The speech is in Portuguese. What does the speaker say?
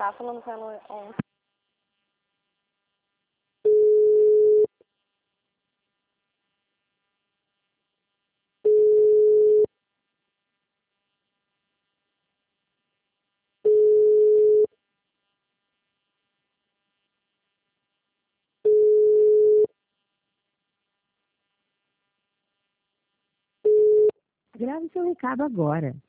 Tá falando com ela ontem. Grave seu recado agora.